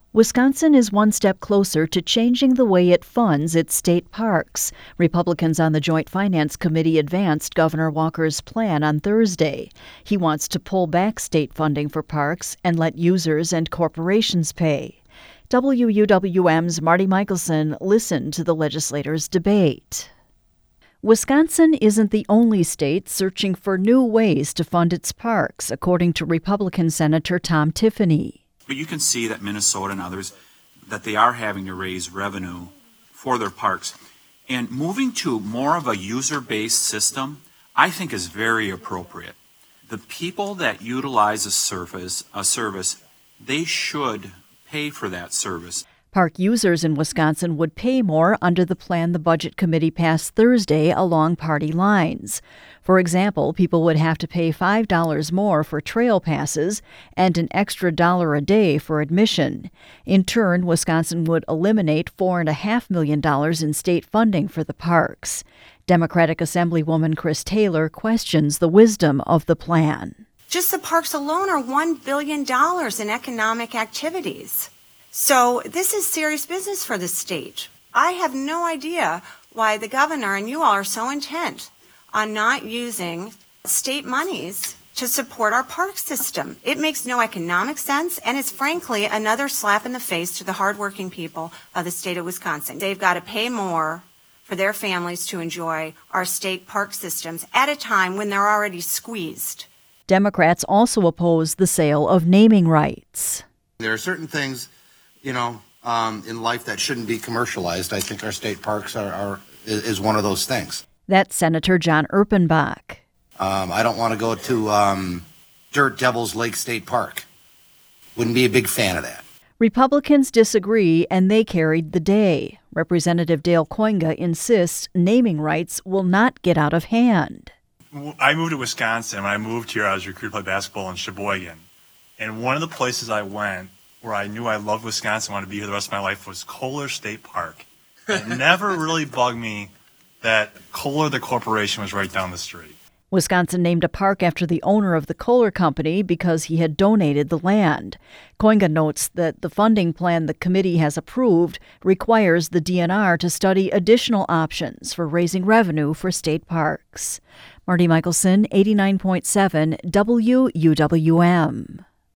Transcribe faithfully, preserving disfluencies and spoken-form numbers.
Wisconsin is one step closer to changing the way it funds its state parks. Republicans on the Joint Finance Committee advanced Governor Walker's plan on Thursday. He wants to pull back state funding for parks and let users and corporations pay. W U W M's Marty Michelson listened to the legislators' debate. Wisconsin isn't the only state searching for new ways to fund its parks, according to Republican Senator Tom Tiffany. But you can see that Minnesota and others, that they are having to raise revenue for their parks. And moving to more of a user-based system, I think is very appropriate. The people that utilize a service, a service, they should pay for that service. Park users in Wisconsin would pay more under the plan the Budget Committee passed Thursday along party lines. For example, people would have to pay five dollars more for trail passes and an extra dollar a day for admission. In turn, Wisconsin would eliminate four point five million dollars in state funding for the parks. Democratic Assemblywoman Chris Taylor questions the wisdom of the plan. Just the parks alone are one billion dollars in economic activities. So this is serious business for the state. I have no idea why the governor and you all are so intent on not using state monies to support our park system. It makes no economic sense, and it's frankly another slap in the face to the hardworking people of the state of Wisconsin. They've got to pay more for their families to enjoy our state park systems at a time when they're already squeezed. Democrats also oppose the sale of naming rights. There are certain things, you know, um, in life that shouldn't be commercialized. I think our state parks are, are is one of those things. That's Senator John Erpenbach. Um, I don't want to go to um, Dirt Devils Lake State Park. Wouldn't be a big fan of that. Republicans disagree, and they carried the day. Representative Dale Koinga insists naming rights will not get out of hand. I moved to Wisconsin. When I moved here, I was recruited to play basketball in Sheboygan. And one of the places I went where I knew I loved Wisconsin, wanted to be here the rest of my life, was Kohler State Park. It never really bugged me that Kohler, the corporation, was right down the street. Wisconsin named a park after the owner of the Kohler Company because he had donated the land. Koinga notes that the funding plan the committee has approved requires the D N R to study additional options for raising revenue for state parks. Marty Michelson, eighty-nine point seven W U W M.